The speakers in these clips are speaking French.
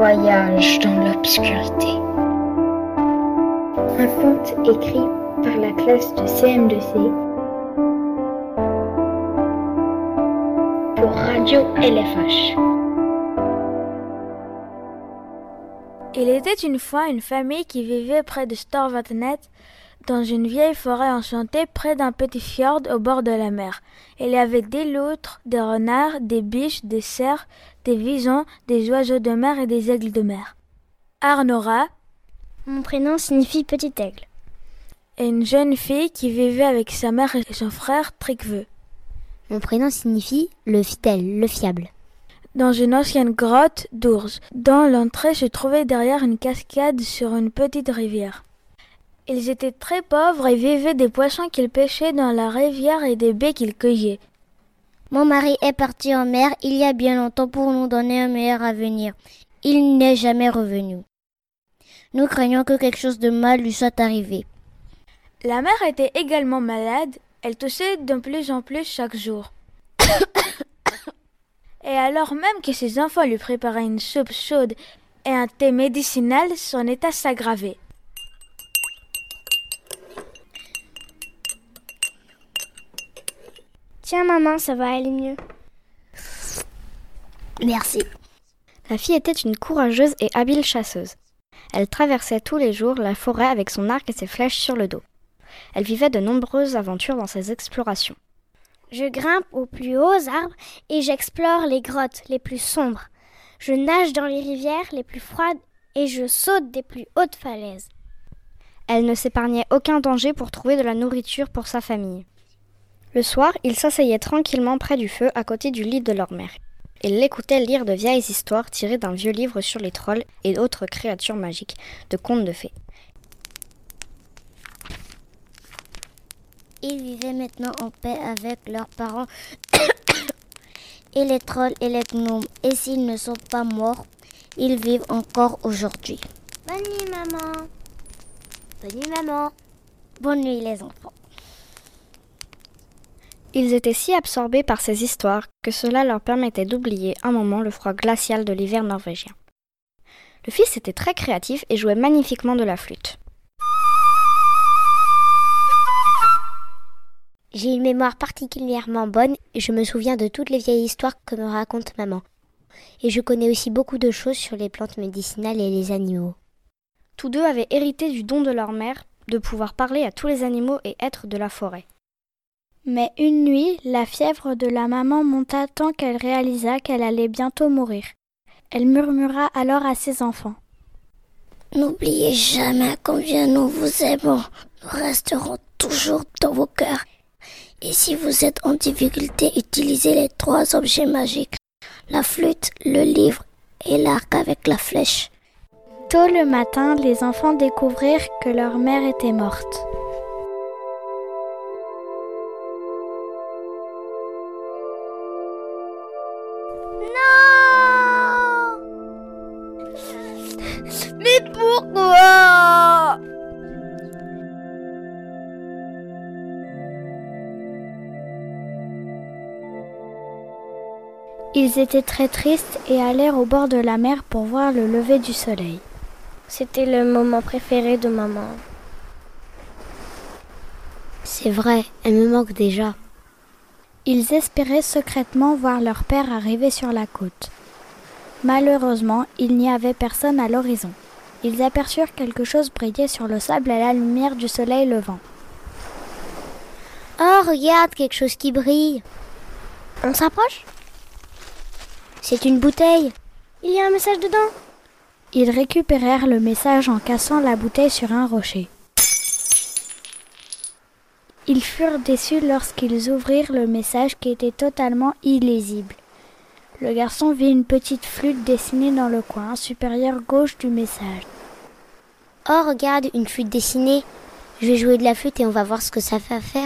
voyage dans l'obscurité. Un conte écrit par la classe de CM2C pour Radio LFH. Il était une fois une famille qui vivait près de Storvatnet, dans une vieille forêt enchantée près d'un petit fjord au bord de la mer. Il y avait des loutres, des renards, des biches, des cerfs, des visons, des oiseaux de mer et des aigles de mer. Arnora, mon prénom signifie petit aigle, et une jeune fille qui vivait avec sa mère et son frère Trikve. Mon prénom signifie le fidèle, le fiable. Dans une ancienne grotte d'ours, dont l'entrée se trouvait derrière une cascade sur une petite rivière. Ils étaient très pauvres et vivaient des poissons qu'ils pêchaient dans la rivière et des baies qu'ils cueillaient. Mon mari est parti en mer il y a bien longtemps pour nous donner un meilleur avenir. Il n'est jamais revenu. Nous craignons que quelque chose de mal lui soit arrivé. La mère était également malade, elle toussait de plus en plus chaque jour. Et alors même que ses enfants lui préparaient une soupe chaude et un thé médicinal, son état s'aggravait. Tiens maman, ça va aller mieux. Merci. La fille était une courageuse et habile chasseuse. Elle traversait tous les jours la forêt avec son arc et ses flèches sur le dos. Elle vivait de nombreuses aventures dans ses explorations. Je grimpe aux plus hauts arbres et j'explore les grottes les plus sombres. Je nage dans les rivières les plus froides et je saute des plus hautes falaises. Elle ne s'épargnait aucun danger pour trouver de la nourriture pour sa famille. Le soir, ils s'asseyaient tranquillement près du feu à côté du lit de leur mère. Ils l'écoutaient lire de vieilles histoires tirées d'un vieux livre sur les trolls et d'autres créatures magiques de contes de fées. Ils vivaient maintenant en paix avec leurs parents et les trolls et les gnomes. Et s'ils ne sont pas morts, ils vivent encore aujourd'hui. Bonne nuit maman. Bonne nuit maman. Bonne nuit les enfants. Ils étaient si absorbés par ces histoires que cela leur permettait d'oublier un moment le froid glacial de l'hiver norvégien. Le fils était très créatif et jouait magnifiquement de la flûte. J'ai une mémoire particulièrement bonne et je me souviens de toutes les vieilles histoires que me raconte maman. Et je connais aussi beaucoup de choses sur les plantes médicinales et les animaux. Tous deux avaient hérité du don de leur mère de pouvoir parler à tous les animaux et être de la forêt. Mais une nuit, la fièvre de la maman monta tant qu'elle réalisa qu'elle allait bientôt mourir. Elle murmura alors à ses enfants. « N'oubliez jamais combien nous vous aimons. Nous resterons toujours dans vos cœurs. Et si vous êtes en difficulté, utilisez les 3 objets magiques. La flûte, le livre et l'arc avec la flèche. » Tôt le matin, les enfants découvrirent que leur mère était morte. Mais pourquoi? Ils étaient très tristes et allèrent au bord de la mer pour voir le lever du soleil. C'était le moment préféré de maman. C'est vrai, elle me manque déjà. Ils espéraient secrètement voir leur père arriver sur la côte. Malheureusement, il n'y avait personne à l'horizon. Ils aperçurent quelque chose briller sur le sable à la lumière du soleil levant. « Oh, regarde, quelque chose qui brille !» On s'approche ? C'est une bouteille. Il y a un message dedans. Ils récupérèrent le message en cassant la bouteille sur un rocher. Ils furent déçus lorsqu'ils ouvrirent le message qui était totalement illisible. Le garçon vit une petite flûte dessinée dans le coin supérieur gauche du message. « Oh, regarde, une flûte dessinée. Je vais jouer de la flûte et on va voir ce que ça fait à faire. »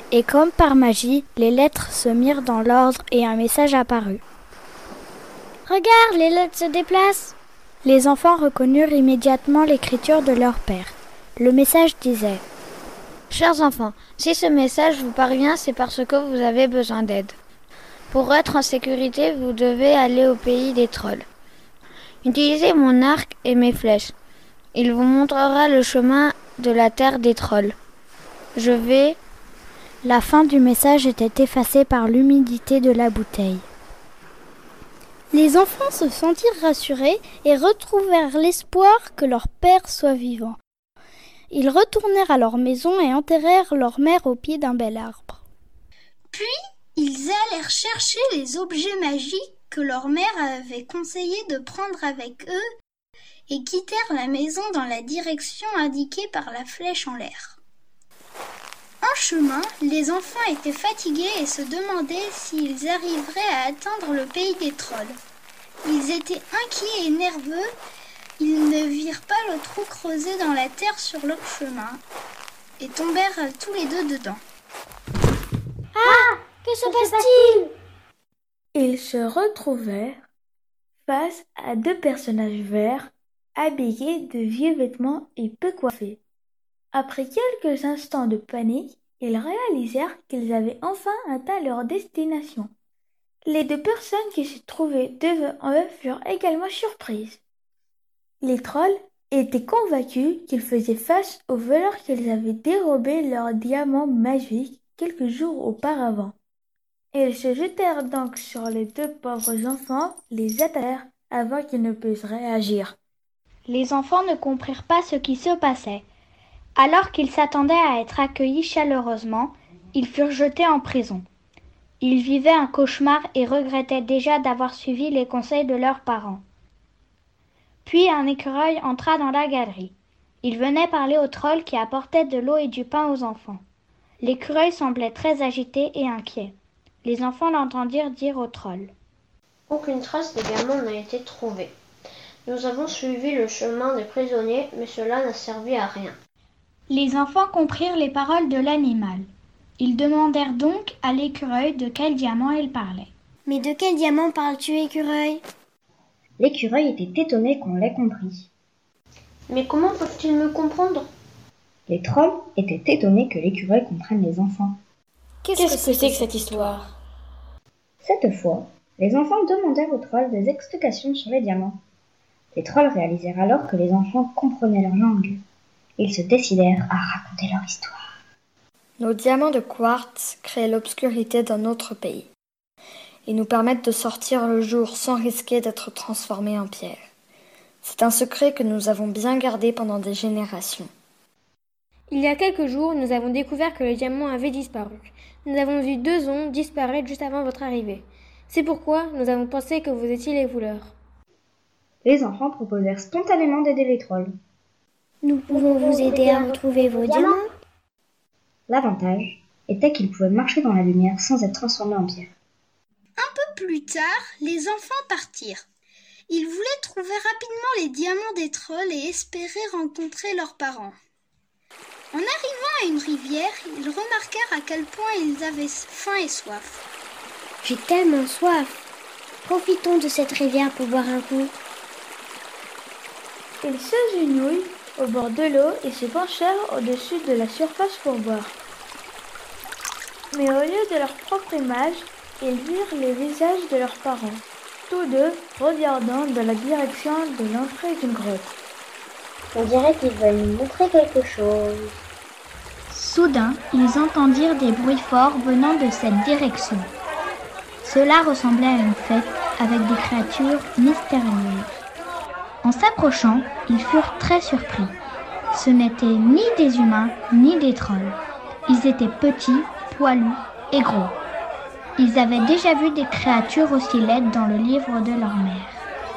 Et comme par magie, les lettres se mirent dans l'ordre et un message apparut. Regarde, les lettres se déplacent. Les enfants reconnurent immédiatement l'écriture de leur père. Le message disait: Chers enfants, si ce message vous parvient, c'est parce que vous avez besoin d'aide. Pour être en sécurité, vous devez aller au pays des trolls. Utilisez mon arc et mes flèches. Il vous montrera le chemin de la terre des trolls. Je vais... La fin du message était effacée par l'humidité de la bouteille. Les enfants se sentirent rassurés et retrouvèrent l'espoir que leur père soit vivant. Ils retournèrent à leur maison et enterrèrent leur mère au pied d'un bel arbre. Puis, ils allèrent chercher les objets magiques que leur mère avait conseillé de prendre avec eux et quittèrent la maison dans la direction indiquée par la flèche en l'air. En chemin, les enfants étaient fatigués et se demandaient s'ils arriveraient à atteindre le pays des trolls. Ils étaient inquiets et nerveux. Ils ne virent pas le trou creusé dans la terre sur leur chemin et tombèrent tous les deux dedans. Ah! Que se passe-t-il? Ils se retrouvèrent face à deux personnages verts, habillés de vieux vêtements et peu coiffés. Après quelques instants de panique, ils réalisèrent qu'ils avaient enfin atteint leur destination. Les deux personnes qui se trouvaient devant eux furent également surprises. Les trolls étaient convaincus qu'ils faisaient face aux voleurs qu'ils avaient dérobé leurs diamants magiques quelques jours auparavant. Ils se jetèrent donc sur les deux pauvres enfants, les attaquèrent avant qu'ils ne puissent réagir. Les enfants ne comprirent pas ce qui se passait. Alors qu'ils s'attendaient à être accueillis chaleureusement, ils furent jetés en prison. Ils vivaient un cauchemar et regrettaient déjà d'avoir suivi les conseils de leurs parents. Puis un écureuil entra dans la galerie. Il venait parler au troll qui apportait de l'eau et du pain aux enfants. L'écureuil semblait très agité et inquiet. Les enfants l'entendirent dire au troll: Aucune trace de diamant n'a été trouvée. Nous avons suivi le chemin des prisonniers, mais cela n'a servi à rien. Les enfants comprirent les paroles de l'animal. Ils demandèrent donc à l'écureuil de quel diamant il parlait. Mais de quel diamant parles-tu, écureuil? L'écureuil était étonné qu'on l'ait compris. Mais comment peuvent-ils me comprendre? Les trolls étaient étonnés que l'écureuil comprenne les enfants. Qu'est-ce que c'est que cette histoire? Cette fois, les enfants demandèrent aux trolls des explications sur les diamants. Les trolls réalisèrent alors que les enfants comprenaient leur langue. Ils se décidèrent à raconter leur histoire. Nos diamants de quartz créent l'obscurité dans notre pays. Ils nous permettent de sortir le jour sans risquer d'être transformés en pierre. C'est un secret que nous avons bien gardé pendant des générations. Il y a quelques jours, nous avons découvert que le diamant avait disparu. Nous avons vu 2 ondes disparaître juste avant votre arrivée. C'est pourquoi nous avons pensé que vous étiez les voleurs. Les enfants proposèrent spontanément d'aider les trolls. Nous pouvons vous aider à retrouver vos diamants. L'avantage était qu'ils pouvaient marcher dans la lumière sans être transformés en pierre. Un peu plus tard, les enfants partirent. Ils voulaient trouver rapidement les diamants des trolls et espérer rencontrer leurs parents. En arrivant à une rivière, ils remarquèrent à quel point ils avaient faim et soif. J'ai tellement soif. Profitons de cette rivière pour boire un coup. Ils s'agenouillent au bord de l'eau et se penchèrent au-dessus de la surface pour boire. Mais au lieu de leur propre image, ils virent les visages de leurs parents, tous deux regardant dans la direction de l'entrée d'une grotte. On dirait qu'ils veulent nous montrer quelque chose. Soudain, ils entendirent des bruits forts venant de cette direction. Cela ressemblait à une fête avec des créatures mystérieuses. En s'approchant, ils furent très surpris. Ce n'étaient ni des humains, ni des trolls. Ils étaient petits, poilus et gros. Ils avaient déjà vu des créatures aussi laides dans le livre de leur mère.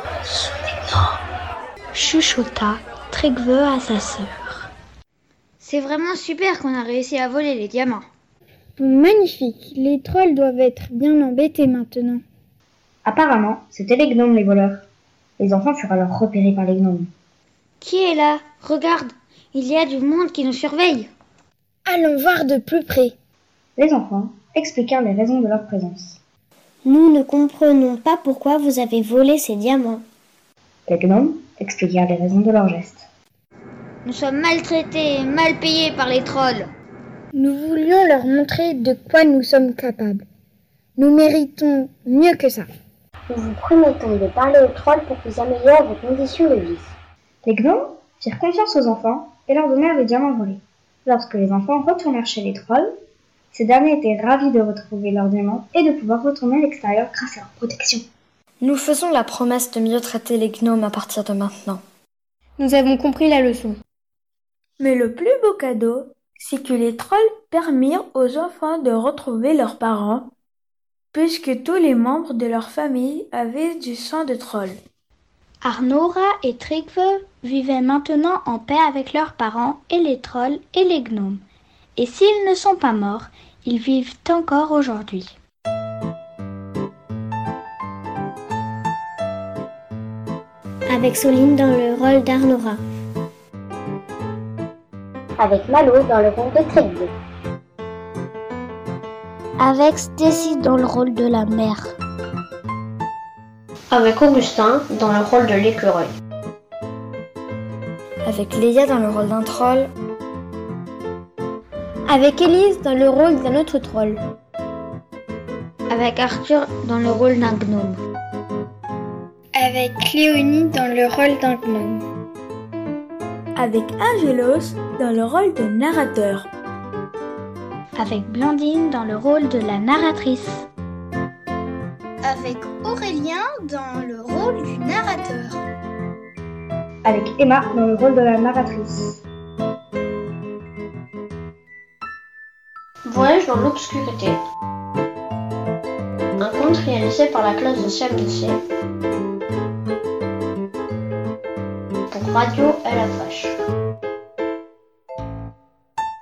Chuchota Tregve à sa sœur. C'est vraiment super qu'on a réussi à voler les diamants. Magnifique. Les trolls doivent être bien embêtés maintenant. Apparemment, c'étaient les gnomes les voleurs. Les enfants furent alors repérés par les gnomes. Qui est là? Regarde, il y a du monde qui nous surveille. Allons voir de plus près. Les enfants expliquèrent les raisons de leur présence. Nous ne comprenons pas pourquoi vous avez volé ces diamants. Les gnomes expliquèrent les raisons de leur geste. Nous sommes maltraités et mal payés par les trolls. Nous voulions leur montrer de quoi nous sommes capables. Nous méritons mieux que ça. Nous vous promettons de parler aux trolls pour qu'ils améliorent vos conditions de vie. Les gnomes firent confiance aux enfants et leur donnèrent les diamants volés. Lorsque les enfants retournèrent chez les trolls, ces derniers étaient ravis de retrouver leurs diamants et de pouvoir retourner à l'extérieur grâce à leur protection. Nous faisons la promesse de mieux traiter les gnomes à partir de maintenant. Nous avons compris la leçon. Mais le plus beau cadeau, c'est que les trolls permirent aux enfants de retrouver leurs parents, puisque tous les membres de leur famille avaient du sang de troll. Arnora et Tryggve vivaient maintenant en paix avec leurs parents et les trolls et les gnomes. Et s'ils ne sont pas morts, ils vivent encore aujourd'hui. Avec Soline dans le rôle d'Arnora. Avec Malo dans le rôle de Tryggve. Avec Stacy dans le rôle de la mère. Avec Augustin dans le rôle de l'écureuil. Avec Léa dans le rôle d'un troll. Avec Élise dans le rôle d'un autre troll. Avec Arthur dans le rôle d'un gnome. Avec Léonie dans le rôle d'un gnome. Avec Angelos dans le rôle de narrateur. Avec Blandine dans le rôle de la narratrice. Avec Aurélien dans le rôle du narrateur. Avec Emma dans le rôle de la narratrice. Voyage dans l'obscurité. Un conte réalisé par la classe de CM2C pour Radio LFH.